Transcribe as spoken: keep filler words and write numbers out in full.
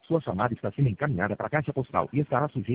Sua chamada está sendo encaminhada para a caixa postal e estará sujeita